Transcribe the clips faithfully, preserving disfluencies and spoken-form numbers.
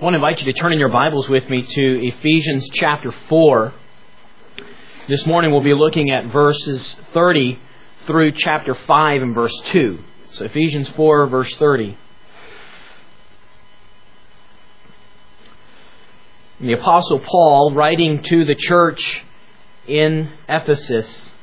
I want to invite you to turn in your Bibles with me to Ephesians chapter four. This morning we'll be looking at verses thirty through chapter five and verse two. So Ephesians four, verse thirty. The Apostle Paul, writing to the church in Ephesus,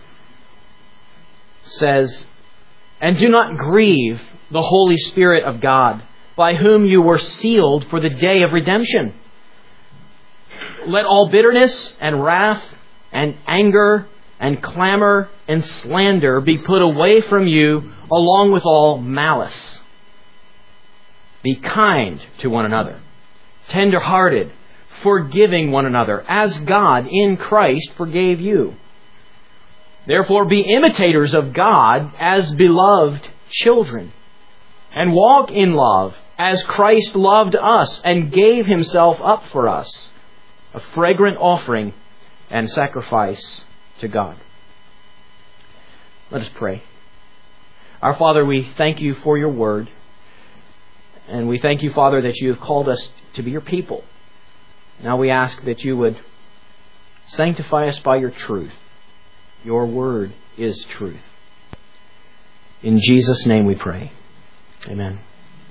says, "And do not grieve the Holy Spirit of God, by whom you were sealed for the day of redemption. Let all bitterness and wrath and anger and clamor and slander be put away from you, along with all malice. Be kind to one another, tender-hearted, forgiving one another, as God in Christ forgave you. Therefore be imitators of God as beloved children, and walk in love, as Christ loved us and gave Himself up for us, a fragrant offering and sacrifice to God." Let us pray. Our Father, we thank You for Your Word. And we thank You, Father, that You have called us to be Your people. Now we ask that You would sanctify us by Your truth. Your Word is truth. In Jesus' name we pray. Amen.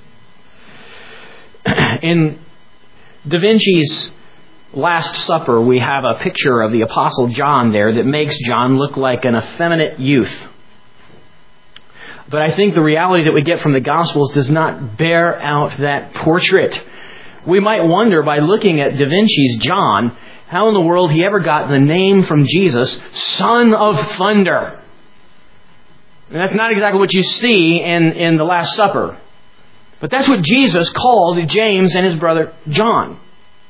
In Da Vinci's Last Supper, we have a picture of the Apostle John there that makes John look like an effeminate youth. But I think the reality that we get from the Gospels does not bear out that portrait. We might wonder, by looking at Da Vinci's John, how in the world he ever got the name from Jesus, Son of Thunder. And that's not exactly what you see in, in the Last Supper. But that's what Jesus called James and his brother John.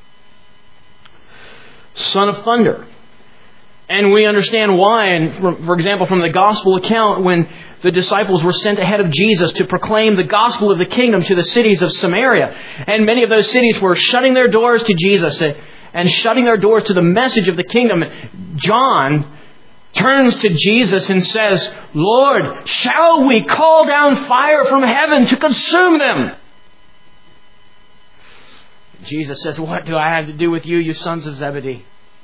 Son of Thunder. And we understand why. And for, for example, from the Gospel account, when the disciples were sent ahead of Jesus to proclaim the gospel of the kingdom to the cities of Samaria, and many of those cities were shutting their doors to Jesus and, and shutting their doors to the message of the kingdom, John turns to Jesus and says, "Lord, shall we call down fire from heaven to consume them?" Jesus says, "What do I have to do with you, you sons of Zebedee?"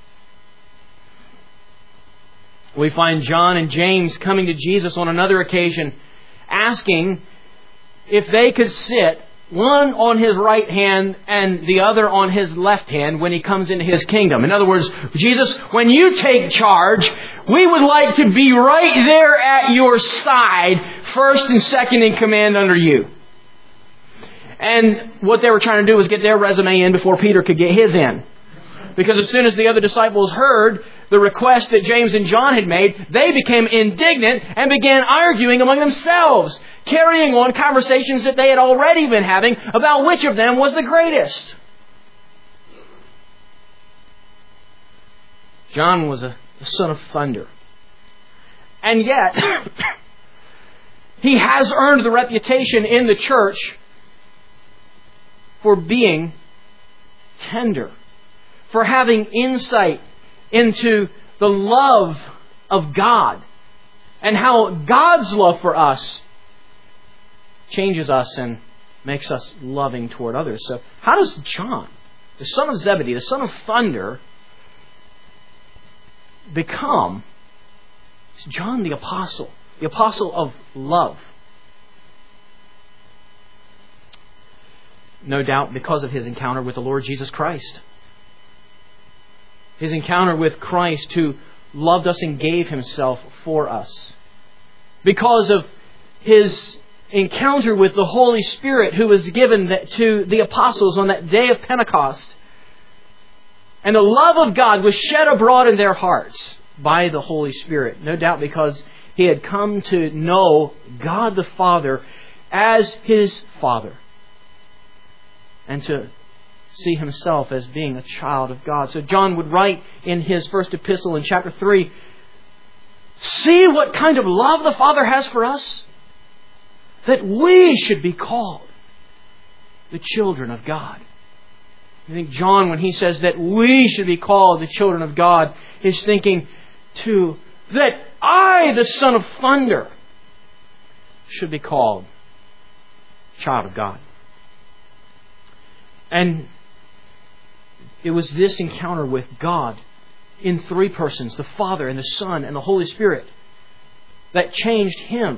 We find John and James coming to Jesus on another occasion, asking if they could sit one on His right hand and the other on His left hand when He comes into His kingdom. In other words, Jesus, when You take charge, we would like to be right there at Your side, first and second in command under You. And what they were trying to do was get their resume in before Peter could get his in. Because as soon as the other disciples heard the request that James and John had made, they became indignant and began arguing among themselves, carrying on conversations that they had already been having about which of them was the greatest. John was a, a son of thunder. And yet, he has earned the reputation in the church for being tender, for having insight into the love of God and how God's love for us changes us and makes us loving toward others. So how does John, the son of Zebedee, the son of thunder, become John the apostle, the apostle of love? No doubt because of his encounter with the Lord Jesus Christ. His encounter with Christ, who loved us and gave Himself for us. Because of His encounter with the Holy Spirit, who was given to the apostles on that day of Pentecost. And the love of God was shed abroad in their hearts by the Holy Spirit. No doubt because he had come to know God the Father as His Father. And to see himself as being a child of God. So John would write in his first epistle in chapter three, "See what kind of love the Father has for us, that we should be called the children of God." I think John, when he says that we should be called the children of God, is thinking too that I, the son of thunder, should be called child of God. And it was this encounter with God in three persons, the Father and the Son and the Holy Spirit, that changed him.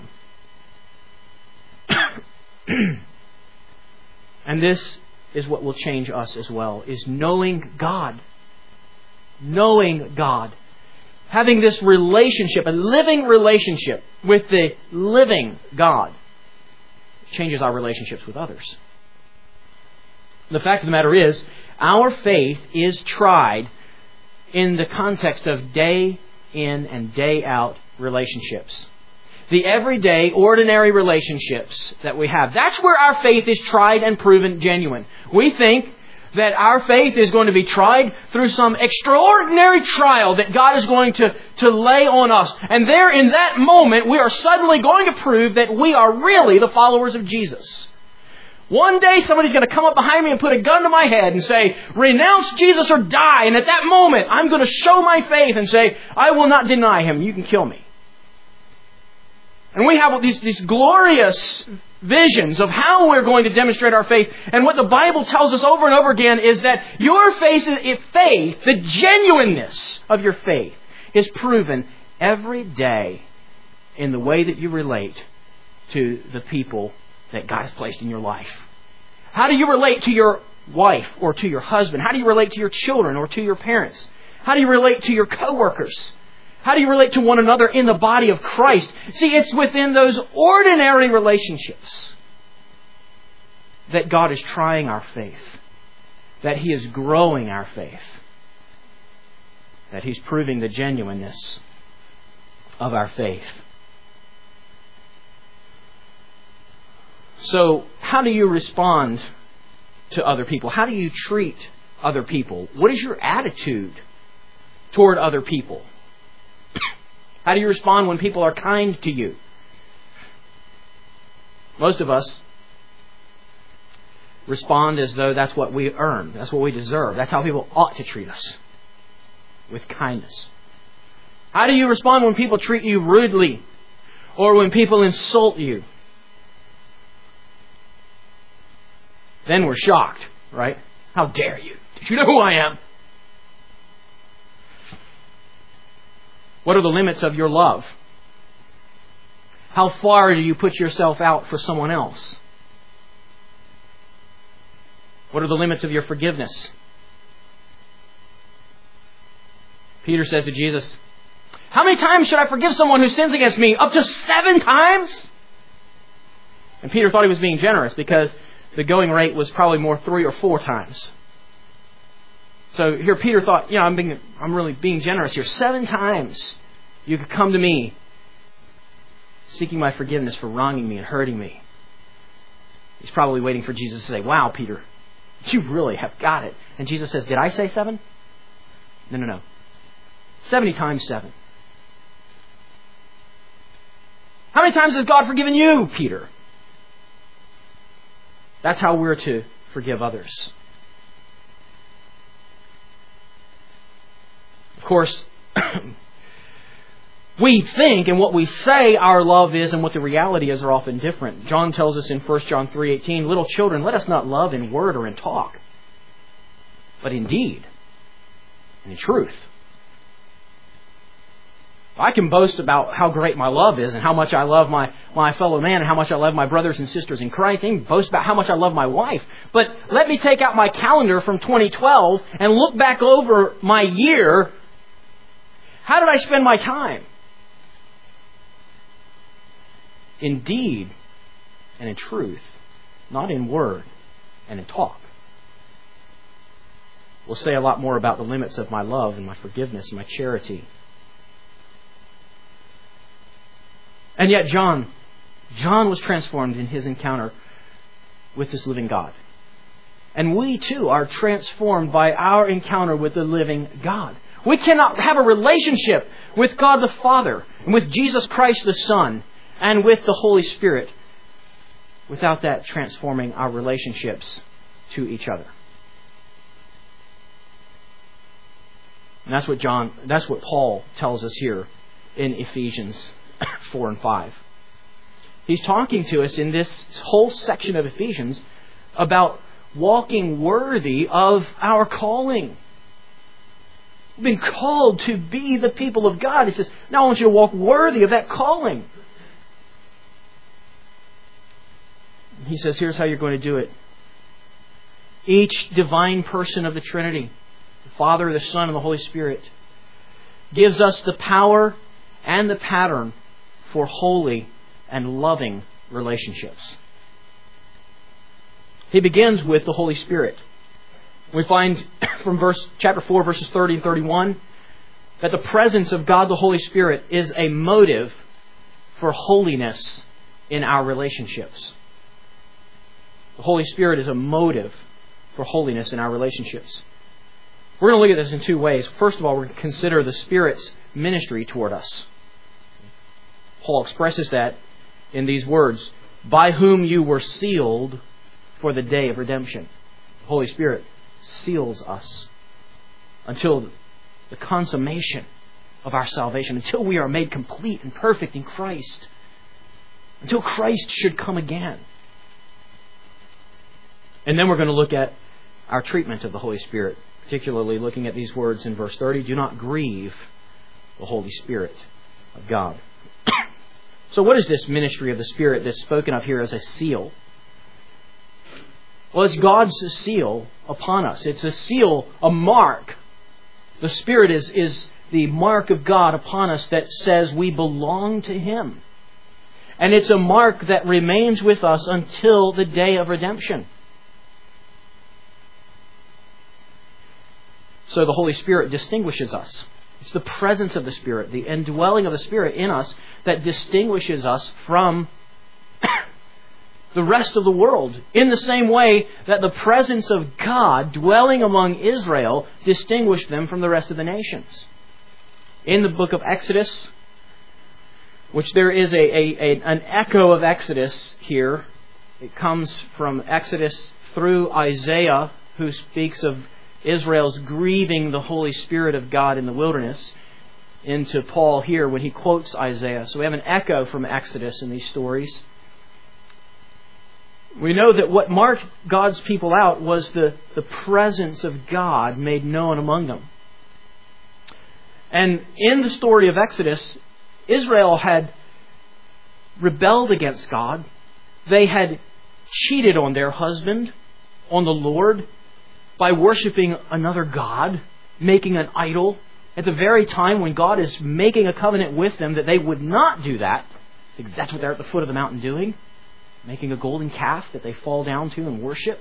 And this is what will change us as well, is knowing God. Knowing God. Having this relationship, a living relationship with the living God, changes our relationships with others. The fact of the matter is, our faith is tried in the context of day in and day out relationships. The everyday, ordinary relationships that we have. That's where our faith is tried and proven genuine. We think that our faith is going to be tried through some extraordinary trial that God is going to, to lay on us. And there in that moment, we are suddenly going to prove that we are really the followers of Jesus. One day somebody's going to come up behind me and put a gun to my head and say, renounce Jesus or die. And at that moment, I'm going to show my faith and say, I will not deny Him. You can kill me. And we have these, these glorious visions of how we're going to demonstrate our faith. And what the Bible tells us over and over again is that your faith, faith, the genuineness of your faith, is proven every day in the way that you relate to the people that God has placed in your life. How do you relate to your wife or to your husband? How do you relate to your children or to your parents? How do you relate to your coworkers? How do you relate to one another in the body of Christ? See, it's within those ordinary relationships that God is trying our faith, that He is growing our faith, that He's proving the genuineness of our faith. So, how do you respond to other people? How do you treat other people? What is your attitude toward other people? How do you respond when people are kind to you? Most of us respond as though that's what we earn. That's what we deserve. That's how people ought to treat us. With kindness. How do you respond when people treat you rudely? Or when people insult you? Then we're shocked, right? How dare you? Did you know who I am? What are the limits of your love? How far do you put yourself out for someone else? What are the limits of your forgiveness? Peter says to Jesus, how many times should I forgive someone who sins against me? Up to seven times? And Peter thought he was being generous because the going rate was probably more three or four times. So here Peter thought, you know, I'm being, I'm really being generous here. Seven times you could come to me seeking my forgiveness for wronging me and hurting me. He's probably waiting for Jesus to say, wow, Peter, you really have got it. And Jesus says, did I say seven? No, no, no. Seventy times seven. How many times has God forgiven you, Peter? That's how we're to forgive others. Of course, we think and what we say our love is and what the reality is are often different. John tells us in First John three eighteen, little children, let us not love in word or in talk, but in deed and in truth. I can boast about how great my love is and how much I love my, my fellow man and how much I love my brothers and sisters in Christ. I can boast about how much I love my wife. But let me take out my calendar from twenty twelve and look back over my year. How did I spend my time? In deed and in truth, not in word and in talk. We'll say a lot more about the limits of my love and my forgiveness and my charity. And yet John, John was transformed in his encounter with this living God. And we too are transformed by our encounter with the living God. We cannot have a relationship with God the Father and with Jesus Christ the Son and with the Holy Spirit without that transforming our relationships to each other. And that's what John, that's what Paul tells us here in Ephesians four and five. He's talking to us in this whole section of Ephesians about walking worthy of our calling. We've been called to be the people of God. He says, now I want you to walk worthy of that calling. He says, here's how you're going to do it. Each divine person of the Trinity, the Father, the Son, and the Holy Spirit, gives us the power and the pattern for holy and loving relationships. He begins with the Holy Spirit. We find from verse chapter four, verses thirty and thirty-one, that the presence of God the Holy Spirit is a motive for holiness in our relationships. The Holy Spirit is a motive for holiness in our relationships. We're going to look at this in two ways. First of all, we're going to consider the Spirit's ministry toward us. Paul expresses that in these words, by whom you were sealed for the day of redemption. The Holy Spirit seals us until the consummation of our salvation, until we are made complete and perfect in Christ, until Christ should come again. And then we're going to look at our treatment of the Holy Spirit, particularly looking at these words in verse thirty, do not grieve the Holy Spirit of God. So what is this ministry of the Spirit that's spoken of here as a seal? Well, it's God's seal upon us. It's a seal, a mark. The Spirit is, is the mark of God upon us that says we belong to Him. And it's a mark that remains with us until the day of redemption. So the Holy Spirit distinguishes us. It's the presence of the Spirit, the indwelling of the Spirit in us that distinguishes us from the rest of the world. In the same way that the presence of God dwelling among Israel distinguished them from the rest of the nations. In the book of Exodus, which there is a, a, a an echo of Exodus here. It comes from Exodus through Isaiah, who speaks of Israel's grieving the Holy Spirit of God in the wilderness, into Paul here when he quotes Isaiah. So we have an echo from Exodus in these stories. We know that what marked God's people out was the, the presence of God made known among them. And in the story of Exodus, Israel had rebelled against God. They had cheated on their husband, on the Lord, by worshiping another god, making an idol, at the very time when God is making a covenant with them that they would not do that. That's what they're at the foot of the mountain doing, making a golden calf that they fall down to and worship.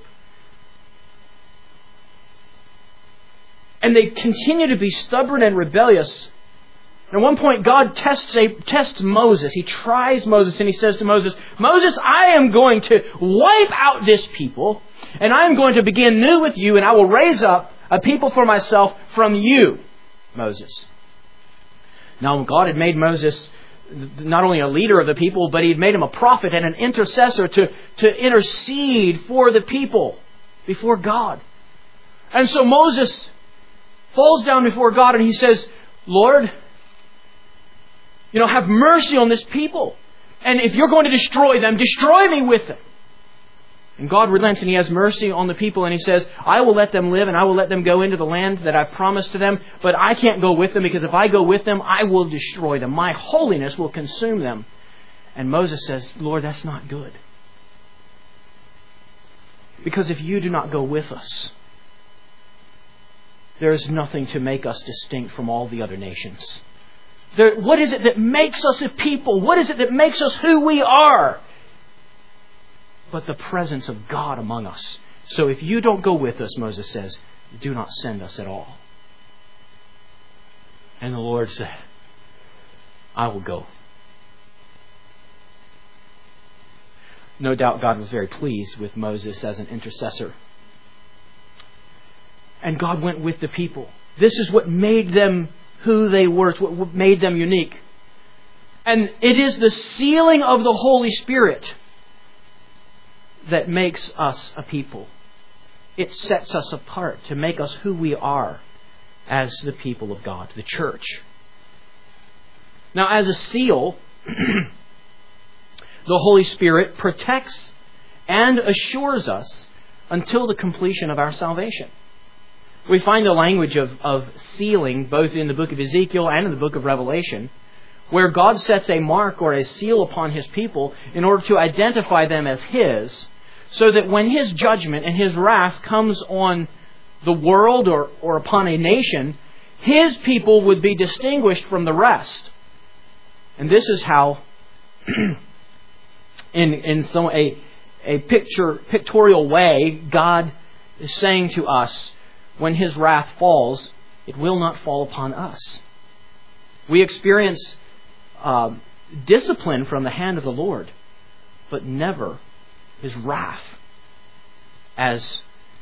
And they continue to be stubborn and rebellious. At one point, God tests, a, tests Moses. He tries Moses and he says to Moses, Moses, I am going to wipe out this people, and I am going to begin new with you, and I will raise up a people for myself from you, Moses. Now, God had made Moses not only a leader of the people, but He had made him a prophet and an intercessor to, to intercede for the people before God. And so Moses falls down before God and he says, Lord, you know, have mercy on this people. And if you're going to destroy them, destroy me with them. And God relents and He has mercy on the people and He says, I will let them live and I will let them go into the land that I've promised to them, but I can't go with them because if I go with them, I will destroy them. My holiness will consume them. And Moses says, Lord, that's not good. Because if you do not go with us, there is nothing to make us distinct from all the other nations. There, what is it that makes us a people? What is it that makes us who we are? But the presence of God among us. So if you don't go with us, Moses says, do not send us at all. And the Lord said, I will go. No doubt God was very pleased with Moses as an intercessor. And God went with the people. This is what made them who they were. It's what made them unique. And it is the sealing of the Holy Spirit that makes us a people. It sets us apart to make us who we are as the people of God, the church. Now, as a seal, the Holy Spirit protects and assures us until the completion of our salvation. We find the language of, of sealing both in the book of Ezekiel and in the book of Revelation, where God sets a mark or a seal upon His people in order to identify them as His, so that when His judgment and His wrath comes on the world or, or upon a nation, His people would be distinguished from the rest. And this is how, in in some a a picture pictorial way, God is saying to us, when His wrath falls, it will not fall upon us. We experience uh, discipline from the hand of the Lord, but never His wrath as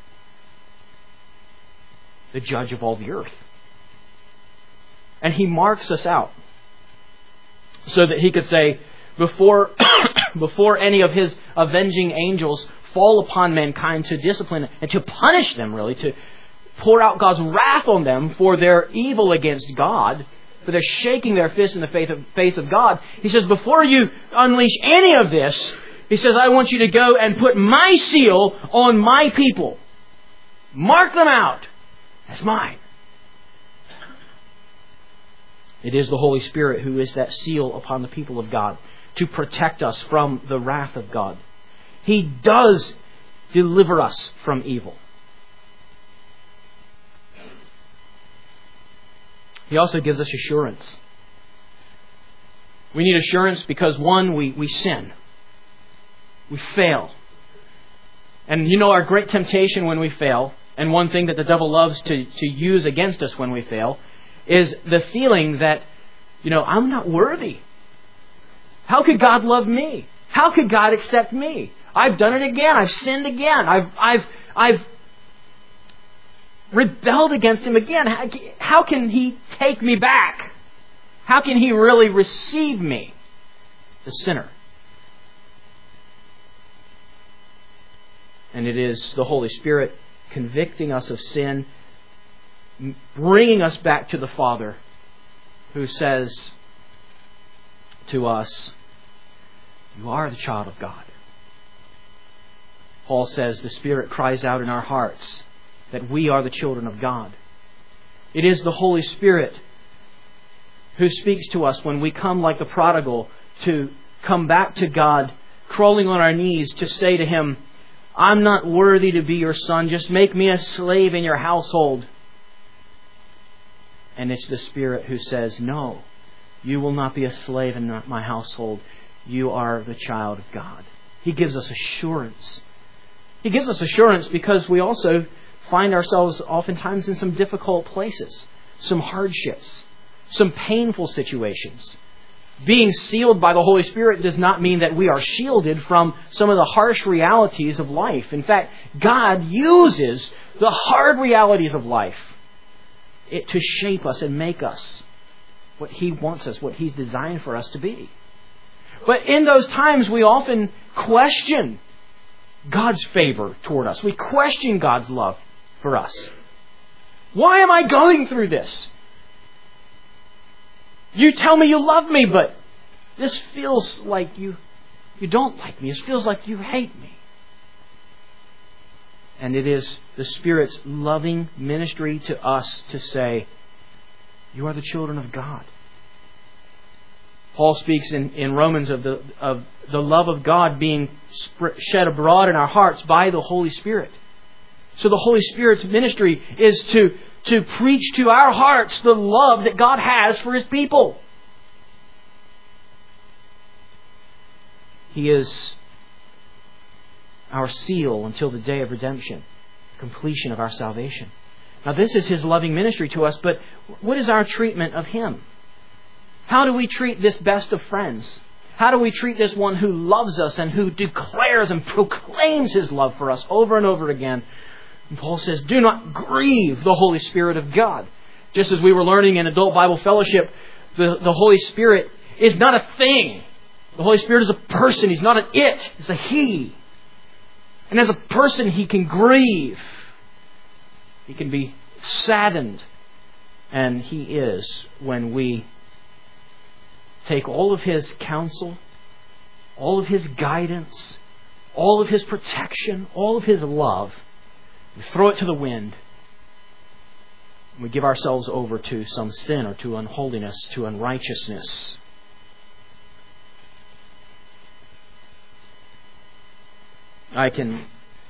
the judge of all the earth. And He marks us out so that He could say, before before any of His avenging angels fall upon mankind to discipline and to punish them, really, to pour out God's wrath on them for their evil against God, for their shaking their fist in the face of God, He says, before you unleash any of this, He says, I want you to go and put my seal on my people. Mark them out as mine. It is the Holy Spirit who is that seal upon the people of God to protect us from the wrath of God. He does deliver us from evil. He also gives us assurance. We need assurance because, one, we, we sin. We fail. And you know our great temptation when we fail, and one thing that the devil loves to, to use against us when we fail, is the feeling that, you know, I'm not worthy. How could God love me? How could God accept me? I've done it again. I've sinned again. I've I've I've rebelled against Him again. How, how can He take me back? How can He really receive me, the sinner? And it is the Holy Spirit convicting us of sin, bringing us back to the Father, who says to us, you are the child of God. Paul says the Spirit cries out in our hearts that we are the children of God. It is the Holy Spirit who speaks to us when we come like the prodigal to come back to God, crawling on our knees to say to Him, I'm not worthy to be your son. Just make me a slave in your household. And it's the Spirit who says, no, you will not be a slave in my household. You are the child of God. He gives us assurance. He gives us assurance because we also find ourselves oftentimes in some difficult places, some hardships, some painful situations. Being sealed by the Holy Spirit does not mean that we are shielded from some of the harsh realities of life. In fact, God uses the hard realities of life it to shape us and make us what He wants us, what He's designed for us to be. But in those times, we often question God's favor toward us. We question God's love for us. Why am I going through this? You tell me you love me, but this feels like you, you don't like me. It feels like you hate me. And it is the Spirit's loving ministry to us to say, you are the children of God. Paul speaks in, in Romans of the of the love of God being shed abroad in our hearts by the Holy Spirit. So the Holy Spirit's ministry is to, to preach to our hearts the love that God has for His people. He is our seal until the day of redemption, completion of our salvation. Now this is His loving ministry to us, but what is our treatment of Him? How do we treat this best of friends? How do we treat this one who loves us and who declares and proclaims His love for us over and over again? And Paul says, do not grieve the Holy Spirit of God. Just as we were learning in Adult Bible Fellowship, the, the Holy Spirit is not a thing. The Holy Spirit is a person. He's not an it. It's a He. And as a person, He can grieve. He can be saddened. And He is when we take all of His counsel, all of His guidance, all of His protection, all of His love, we throw it to the wind. We give ourselves over to some sin or to unholiness, to unrighteousness. I can...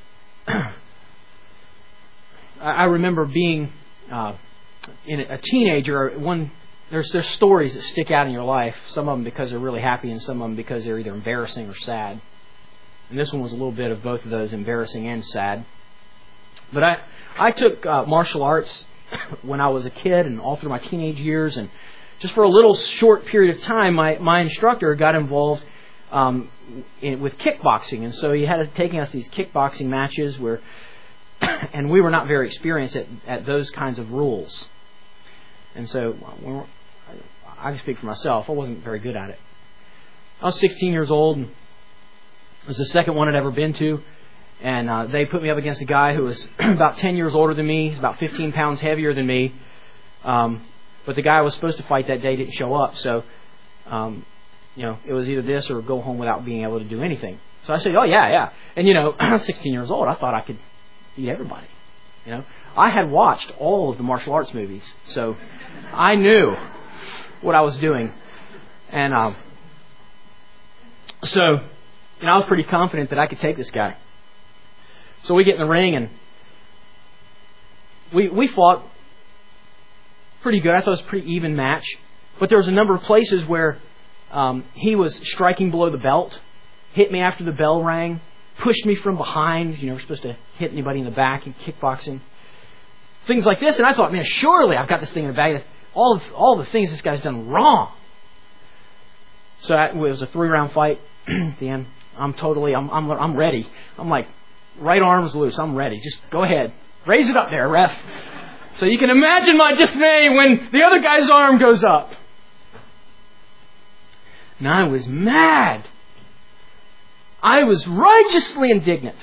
I remember being uh, in a teenager. One there's there's stories that stick out in your life. Some of them because they're really happy, and some of them because they're either embarrassing or sad. And this one was a little bit of both of those, embarrassing and sad. But I I took uh, martial arts when I was a kid and all through my teenage years, and just for a little short period of time, my my instructor got involved um, in, with kickboxing, and so he had taking us these kickboxing matches where. And we were not very experienced at, at those kinds of rules. And so, we were, I can speak for myself, I wasn't very good at it. I was sixteen years old, and it was the second one I'd ever been to. And uh, they put me up against a guy who was about ten years older than me. He's about fifteen pounds heavier than me. Um, but the guy I was supposed to fight that day didn't show up. So, um, you know, it was either this or go home without being able to do anything. So I said, oh, yeah, yeah. And, you know, I was sixteen years old. I thought I could beat everybody. You know, I had watched all of the martial arts movies, so I knew what I was doing, and um, so you know, I was pretty confident that I could take this guy. So we get in the ring, and we we fought pretty good. I thought it was a pretty even match, but there was a number of places where um, he was striking below the belt, hit me after the bell rang. Pushed me from behind. You know, we're supposed to hit anybody in the back in kickboxing. Things like this. And I thought, man, surely I've got this thing in the bag. All of, all the things this guy's done wrong. So I, it was a three-round fight. At the end, I'm totally, I'm, I'm, I'm ready. I'm like, right arm's loose. I'm ready. Just go ahead. Raise it up there, ref. So you can imagine my dismay when the other guy's arm goes up. And I was mad. I was righteously indignant.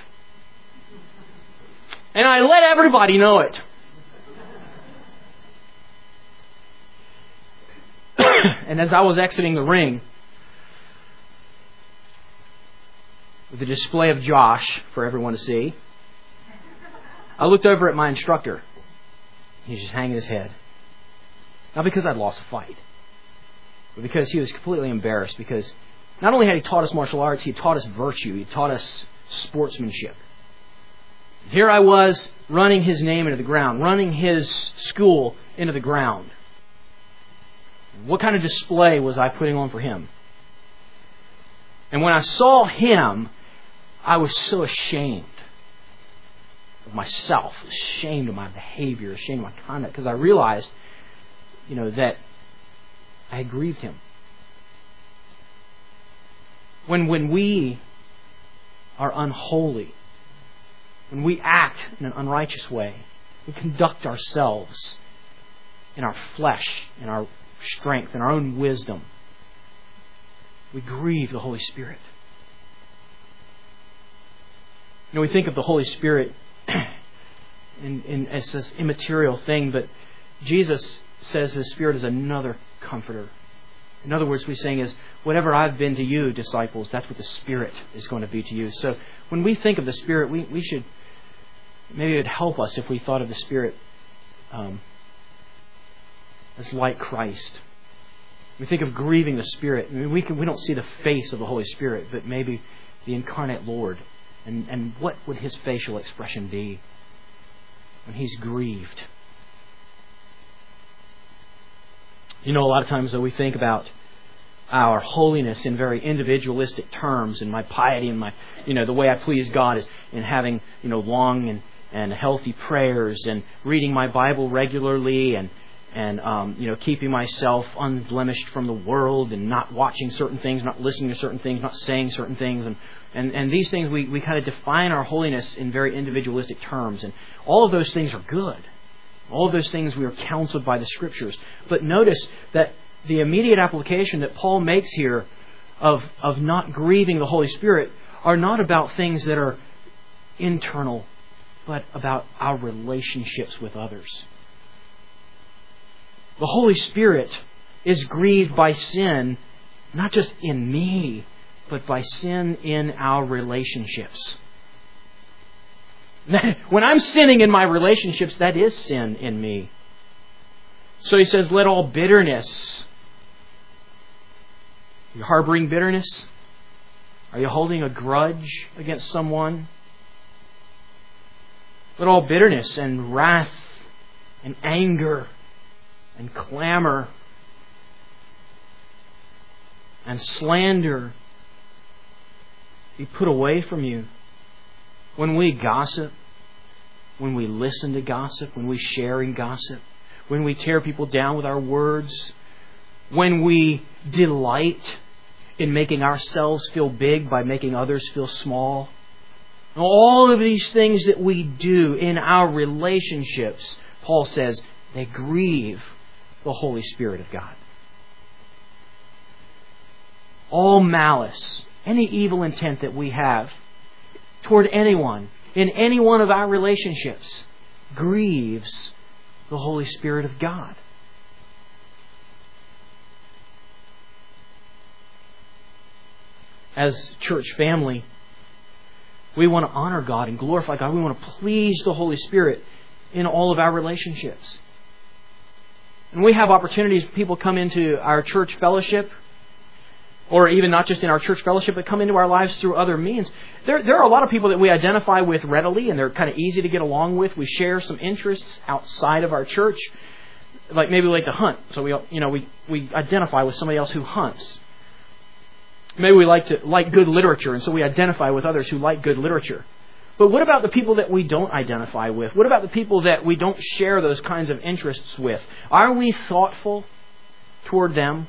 And I let everybody know it. And as I was exiting the ring, with a display of Josh for everyone to see, I looked over at my instructor. He's just hanging his head. Not because I'd lost a fight, but because he was completely embarrassed because not only had he taught us martial arts, he taught us virtue. He taught us sportsmanship. Here I was running his name into the ground, running his school into the ground. What kind of display was I putting on for him? And when I saw him, I was so ashamed of myself, ashamed of my behavior, ashamed of my conduct, because I realized, you know, that I had grieved him. When when we are unholy, when we act in an unrighteous way, we conduct ourselves in our flesh, in our strength, in our own wisdom, we grieve the Holy Spirit. You know, we think of the Holy Spirit in, in, as this immaterial thing, but Jesus says His Spirit is another comforter. In other words, what He's saying is, whatever I've been to you, disciples, that's what the Spirit is going to be to you. So when we think of the Spirit, we, we should, maybe it would help us if we thought of the Spirit um, as like Christ. We think of grieving the Spirit. I mean, we can, we don't see the face of the Holy Spirit, but maybe the incarnate Lord. And, and what would His facial expression be when He's grieved? You know, a lot of times, though, we think about our holiness in very individualistic terms, and my piety and my, you know, the way I please God is in having, you know, long and, and healthy prayers and reading my Bible regularly and, and um, you know, keeping myself unblemished from the world and not watching certain things, not listening to certain things, not saying certain things. And, and, and these things, we, we kind of define our holiness in very individualistic terms. And all of those things are good. All of those things we are counseled by the Scriptures. But notice that the immediate application that Paul makes here of, of not grieving the Holy Spirit are not about things that are internal, but about our relationships with others. The Holy Spirit is grieved by sin, not just in me, but by sin in our relationships. When I'm sinning in my relationships, that is sin in me. So he says, let all bitterness. Are you harboring bitterness? Are you holding a grudge against someone? Let all bitterness and wrath and anger and clamor and slander be put away from you. When we gossip, when we listen to gossip, when we share in gossip, when we tear people down with our words, when we delight in making ourselves feel big by making others feel small, all of these things that we do in our relationships, Paul says, they grieve the Holy Spirit of God. All malice, any evil intent that we have toward anyone, in any one of our relationships, grieves the Holy Spirit of God. As church family, we want to honor God and glorify God. We want to please the Holy Spirit in all of our relationships. And we have opportunities, people come into our church fellowship, or even not just in our church fellowship, but come into our lives through other means. There, there are a lot of people that we identify with readily, and they're kind of easy to get along with. We share some interests outside of our church, like maybe we like to hunt. So we, you know, we, we identify with somebody else who hunts. Maybe we like to like good literature, and so we identify with others who like good literature. But what about the people that we don't identify with? What about the people that we don't share those kinds of interests with? Are we thoughtful toward them?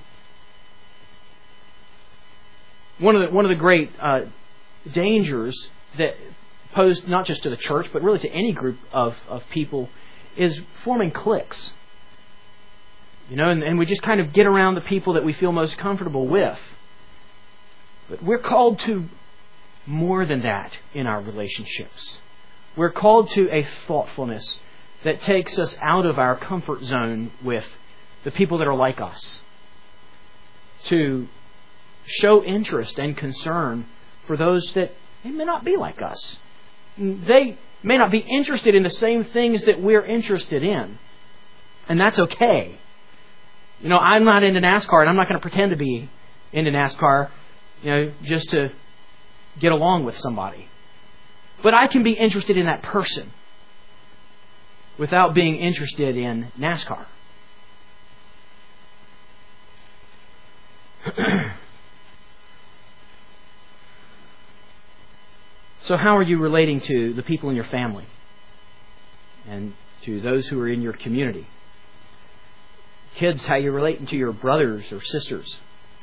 One of the one of the great uh, dangers that posed not just to the church, but really to any group of, of people, is forming cliques. You know, and, and we just kind of get around the people that we feel most comfortable with. But we're called to more than that in our relationships. We're called to a thoughtfulness that takes us out of our comfort zone with the people that are like us. To show interest and concern for those that they may not be like us. They may not be interested in the same things that we're interested in. And that's okay. You know, I'm not into NASCAR, and I'm not going to pretend to be into NASCAR, you know, just to get along with somebody. But I can be interested in that person without being interested in NASCAR. So how are you relating to the people in your family and to those who are in your community? Kids, how you relating to your brothers or sisters?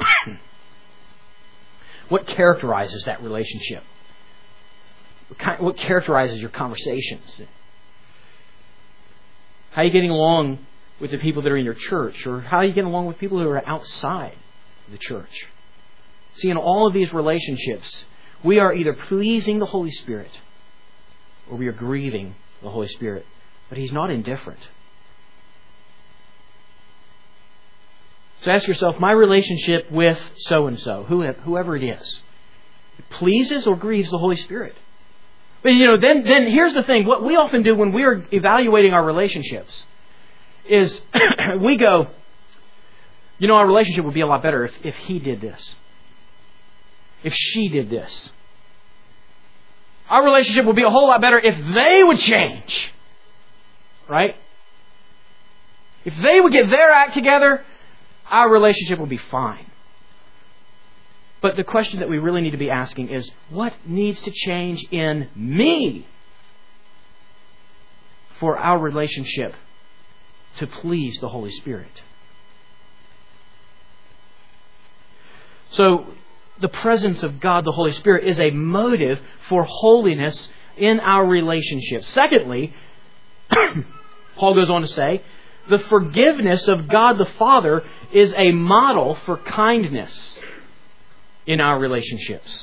What characterizes that relationship? What, kind, what characterizes your conversations? How are you getting along with the people that are in your church? Or how are you getting along with people who are outside the church? See, in all of these relationships, we are either pleasing the Holy Spirit or we are grieving the Holy Spirit. But He's not indifferent. So ask yourself, my relationship with so-and-so, whoever it is, it pleases or grieves the Holy Spirit? But you know, then, then here's the thing. What we often do when we're evaluating our relationships is we go, you know, our relationship would be a lot better if, if he did this. If she did this. Our relationship would be a whole lot better if they would change. Right? If they would get their act together, our relationship would be fine. But the question that we really need to be asking is, what needs to change in me for our relationship to please the Holy Spirit? So, the presence of God, the Holy Spirit, is a motive for holiness in our relationships. Secondly, Paul goes on to say, the forgiveness of God the Father is a model for kindness in our relationships.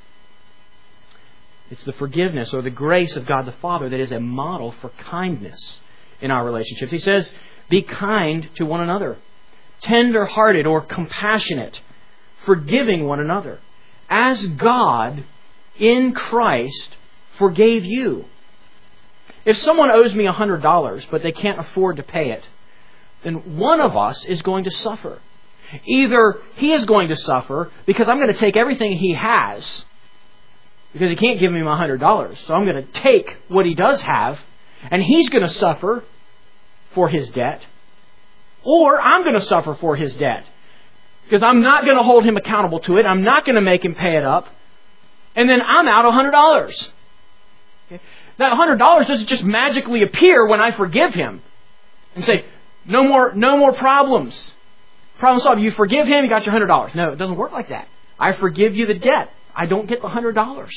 It's the forgiveness or the grace of God the Father that is a model for kindness in our relationships. He says, be kind to one another, tender-hearted or compassionate, forgiving one another, as God in Christ forgave you. If someone owes me one hundred dollars, but they can't afford to pay it, then one of us is going to suffer. Either he is going to suffer because I'm going to take everything he has, because he can't give me my one hundred dollars. So I'm going to take what he does have, and he's going to suffer for his debt. Or I'm going to suffer for his debt, because I'm not going to hold him accountable to it. I'm not going to make him pay it up. And then I'm out one hundred dollars. Okay? That one hundred dollars doesn't just magically appear when I forgive him and say, no more, no more problems. Problem solved. You forgive him, you got your one hundred dollars. No, it doesn't work like that. I forgive you the debt. I don't get the one hundred dollars.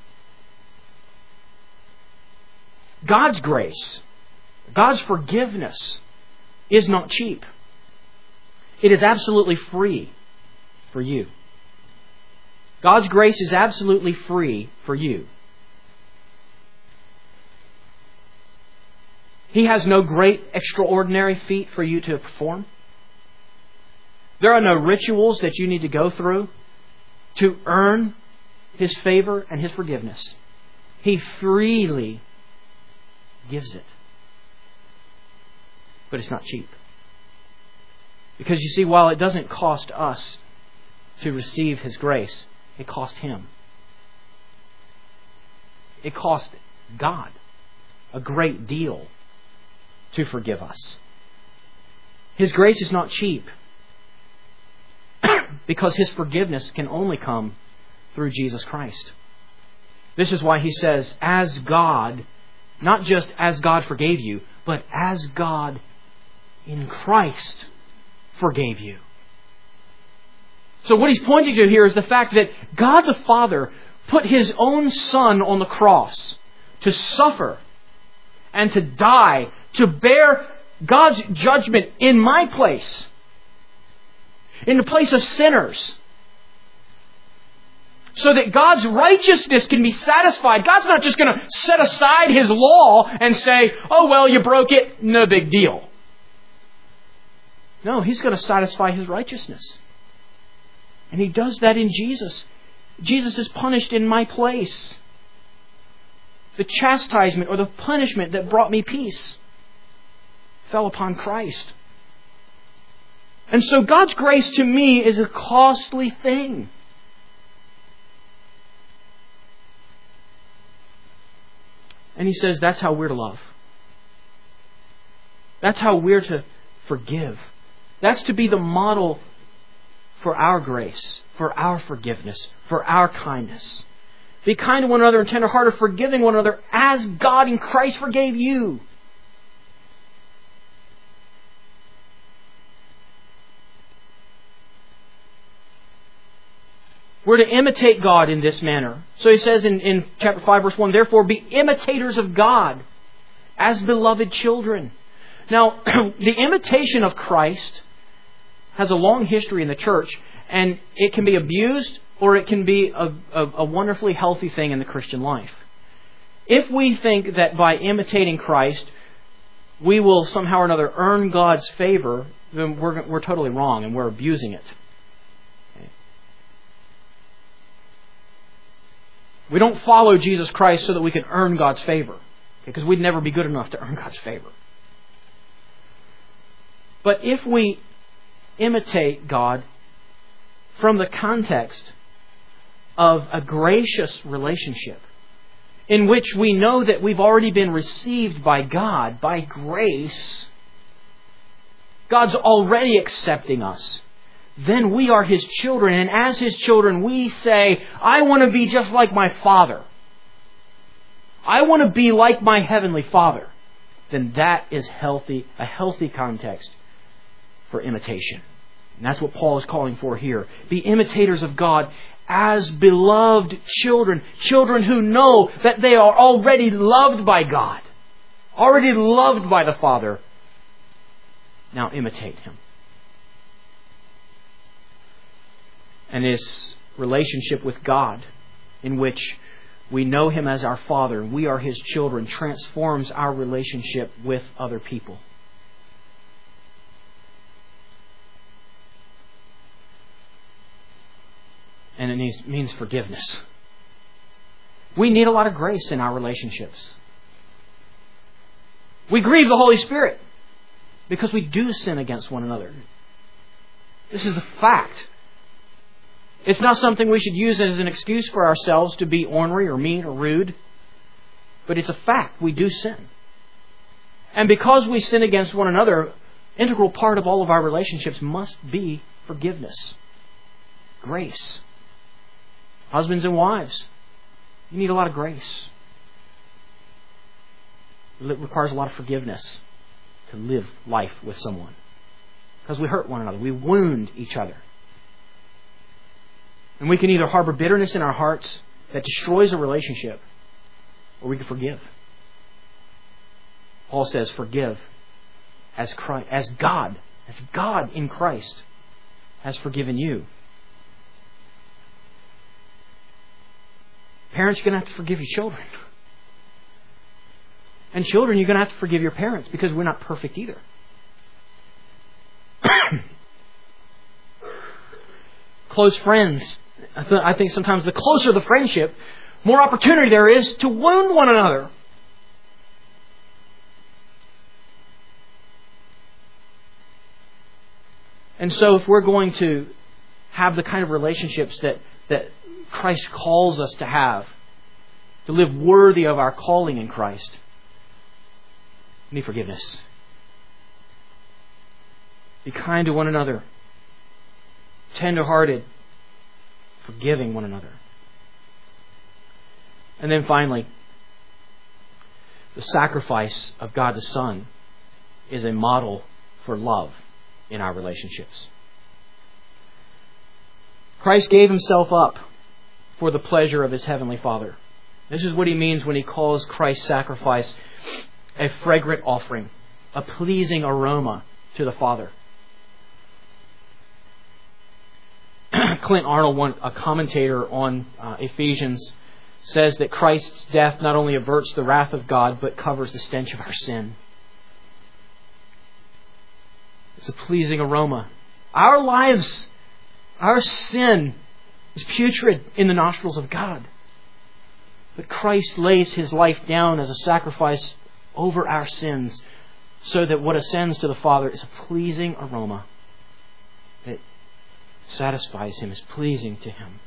God's grace, God's forgiveness is not cheap. It is absolutely free for you. God's grace is absolutely free for you. He has no great, extraordinary feat for you to perform. There are no rituals that you need to go through to earn His favor and His forgiveness. He freely gives it. But it's not cheap. Because you see, while it doesn't cost us to receive His grace, it cost Him. It cost God a great deal to forgive us. His grace is not cheap, because His forgiveness can only come through Jesus Christ. This is why He says, as God, not just as God forgave you, but as God in Christ forgave you. So what He's pointing to here is the fact that God the Father put His own Son on the cross to suffer and to die, to bear God's judgment in my place, in the place of sinners, so that God's righteousness can be satisfied. God's not just going to set aside His law and say, oh, well, you broke it, no big deal. No, He's going to satisfy His righteousness. And He does that in Jesus. Jesus is punished in my place. The chastisement or the punishment that brought me peace fell upon Christ. And so God's grace to me is a costly thing. And He says that's how we're to love. That's how we're to forgive. That's to be the model for our grace, for our forgiveness, for our kindness. Be kind to one another and tender-hearted, forgiving one another as God in Christ forgave you. We're to imitate God in this manner. So He says in, in chapter five, verse one, therefore be imitators of God as beloved children. Now, the imitation of Christ has a long history in the church, and it can be abused or it can be a, a, a wonderfully healthy thing in the Christian life. If we think that by imitating Christ we will somehow or another earn God's favor, then we're, we're totally wrong and we're abusing it. Okay. We don't follow Jesus Christ so that we can earn God's favor, okay, because we'd never be good enough to earn God's favor. But if we imitate God from the context of a gracious relationship in which we know that we've already been received by God, by grace, God's already accepting us, then we are His children. And as His children, we say, I want to be just like my Father. I want to be like my Heavenly Father. Then that is healthy, a healthy context for imitation. And that's what Paul is calling for here. Be imitators of God as beloved children. Children who know that they are already loved by God. Already loved by the Father. Now imitate Him. And this relationship with God, in which we know Him as our Father and we are His children, transforms our relationship with other people. and it needs, means forgiveness. We need a lot of grace in our relationships. We grieve the Holy Spirit because we do sin against one another. This is a fact. It's not something we should use as an excuse for ourselves to be ornery or mean or rude. But it's a fact. We do sin. And because we sin against one another, an integral part of all of our relationships must be forgiveness. Grace. Husbands and wives, you need a lot of grace. It requires a lot of forgiveness to live life with someone. Because we hurt one another. We wound each other. And we can either harbor bitterness in our hearts that destroys a relationship, or we can forgive. Paul says, forgive as Christ, as God, as God in Christ has forgiven you. Parents, you're going to have to forgive your children. And children, you're going to have to forgive your parents because we're not perfect either. Close friends. I, th- I think sometimes the closer the friendship, more opportunity there is to wound one another. And so if we're going to have the kind of relationships that, that Christ calls us to have, to live worthy of our calling in Christ, we need forgiveness. Be kind to one another. Tender-hearted. Forgiving one another. And then finally, the sacrifice of God the Son is a model for love in our relationships. Christ gave Himself up for the pleasure of His Heavenly Father. This is what He means when He calls Christ's sacrifice a fragrant offering, a pleasing aroma to the Father. Clint Arnold, one, a commentator on uh, Ephesians, says that Christ's death not only averts the wrath of God, but covers the stench of our sin. It's a pleasing aroma. Our lives, our sin is putrid in the nostrils of God. But Christ lays His life down as a sacrifice over our sins so that what ascends to the Father is a pleasing aroma that satisfies Him, is pleasing to Him.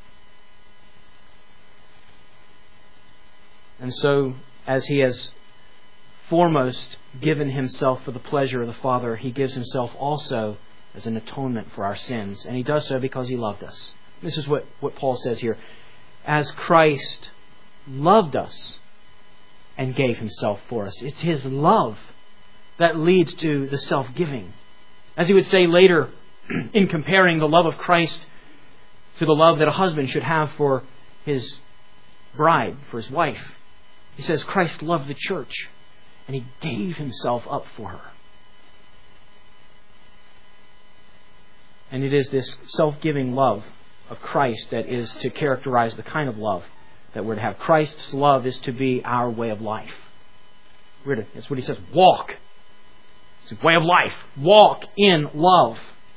And so, as He has foremost given Himself for the pleasure of the Father, He gives Himself also as an atonement for our sins. And He does so because He loved us. This is what, what Paul says here. As Christ loved us and gave Himself for us. It's His love that leads to the self-giving. As he would say later, in comparing the love of Christ to the love that a husband should have for his bride, for his wife. He says Christ loved the church and He gave Himself up for her. And it is this self-giving love of Christ that is to characterize the kind of love that we're to have. Christ's love is to be our way of life. We're to, that's what He says, walk. It's a way of life. Walk in love.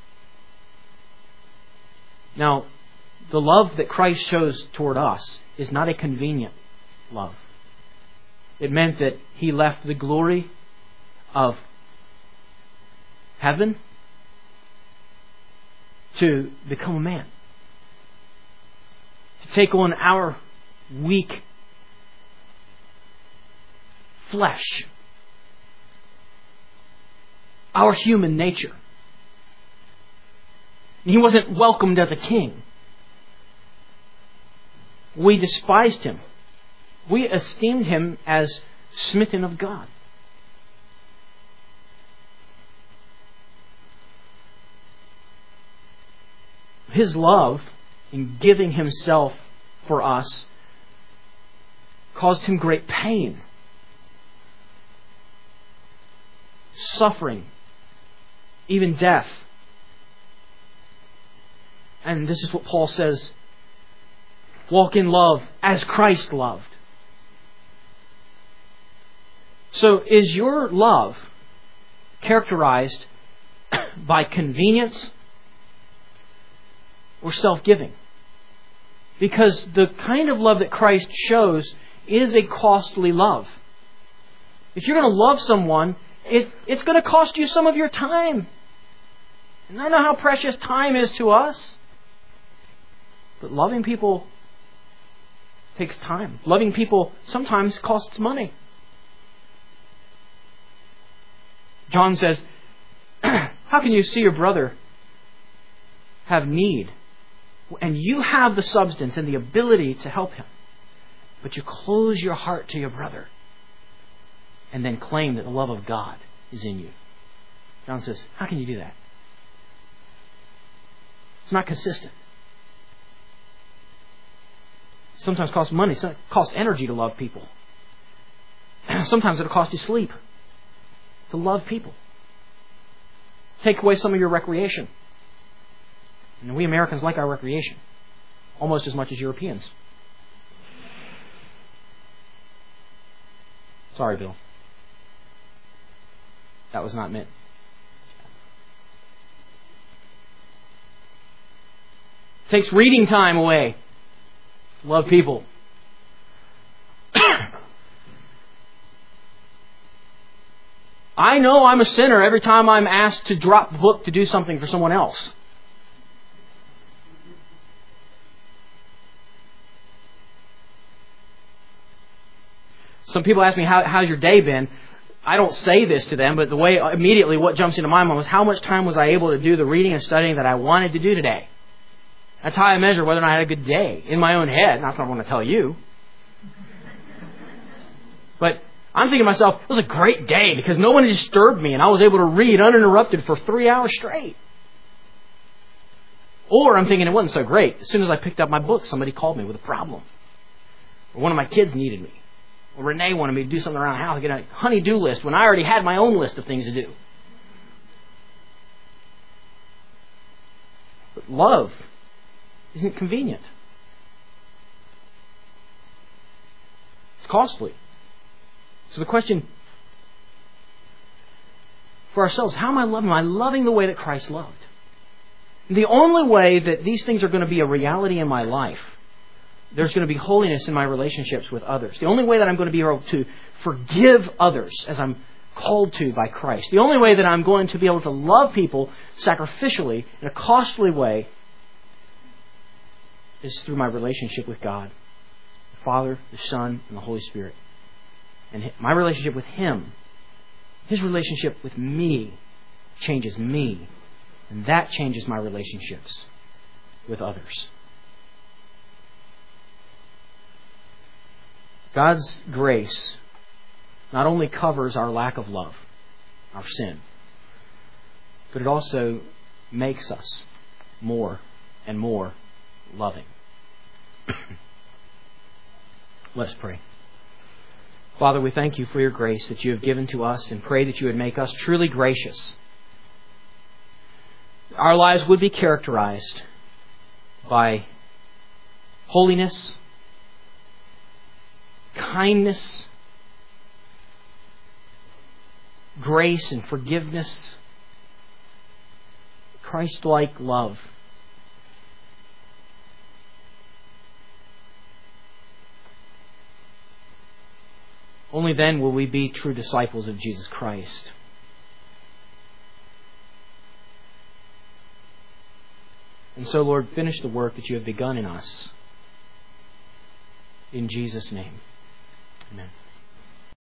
Now, the love that Christ shows toward us is not a convenient love. It meant that He left the glory of heaven to become a man. To take on our weak flesh. Our human nature. He wasn't welcomed as a king. We despised Him. We esteemed Him as smitten of God. His love in giving Himself for us caused Him great pain, suffering, even death. And this is what Paul says, walk in love as Christ loved. So is your love characterized by convenience or self-giving? Because the kind of love that Christ shows is a costly love. If you're going to love someone, it, it's going to cost you some of your time. And I know how precious time is to us. But loving people takes time. Loving people sometimes costs money. John says, how can you see your brother have need, and you have the substance and the ability to help him, but you close your heart to your brother and then claim that the love of God is in you? John says, how can you do that? It's not consistent. Sometimes it costs money. It costs energy to love people. Sometimes it'll cost you sleep to love people. Take away some of your recreation. And we Americans like our recreation almost as much as Europeans. Sorry, Bill. That was not meant. Takes reading time away. Love people. I know I'm a sinner every time I'm asked to drop the book to do something for someone else. Some people ask me, How, how's your day been? I don't say this to them, but the way immediately what jumps into my mind was, how much time was I able to do the reading and studying that I wanted to do today? That's how I measure whether or not I had a good day in my own head. That's what I want to tell you. But I'm thinking to myself, it was a great day because no one disturbed me and I was able to read uninterrupted for three hours straight. Or I'm thinking it wasn't so great. As soon as I picked up my book, somebody called me with a problem. Or one of my kids needed me. Or Renee wanted me to do something around the house, get a honey-do list when I already had my own list of things to do. But love isn't convenient. It's costly. So the question for ourselves, how am I loving? Am I loving the way that Christ loved? And the only way that these things are going to be a reality in my life, there's going to be holiness in my relationships with others. The only way that I'm going to be able to forgive others as I'm called to by Christ. The only way that I'm going to be able to love people sacrificially in a costly way is through my relationship with God, the Father, the Son, and the Holy Spirit. And my relationship with Him, His relationship with me, changes me. And that changes my relationships with others. God's grace not only covers our lack of love, our sin, but it also makes us more and more loving. Let's pray. Father, we thank you for your grace that you have given to us and pray that you would make us truly gracious. Our lives would be characterized by holiness, kindness, grace and forgiveness, Christ-like love. Only then will we be true disciples of Jesus Christ. And so, Lord, finish the work that you have begun in us. In Jesus' name. Amen.